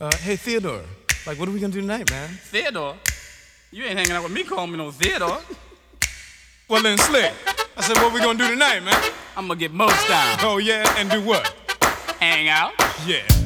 Hey, Theodore, like, what are we gonna do tonight, man? Theodore? You ain't hanging out with me calling me no Theodore. Well, then, Slick, I said, what we gonna do tonight, man? I'm gonna get most down. Oh, yeah, and do what? Hang out. Yeah.